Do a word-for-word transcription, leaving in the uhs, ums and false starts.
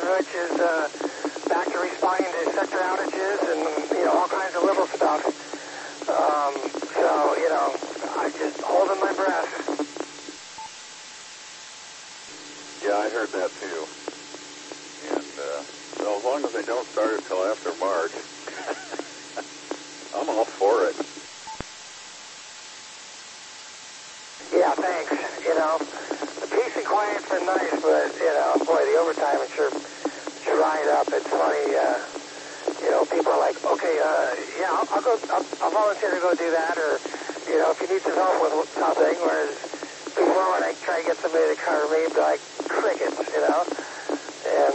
which is uh, back to responding to sector outages and, you know, all kinds of little stuff. Um, so, you know, I just holding my breath. Yeah, I heard that too. And uh, so as long as they don't start until after March, I'm all for it. Yeah, thanks. You know, the peace and quiet's been nice, but, you know, boy, the overtime is sure dried up. It's funny, uh, you know, people are like, okay, uh, yeah, I'll, I'll go, I'll, I'll volunteer to go do that, or, you know, if you need some help with something, whereas before when I try to get somebody to cover me, it'd be like crickets, you know, and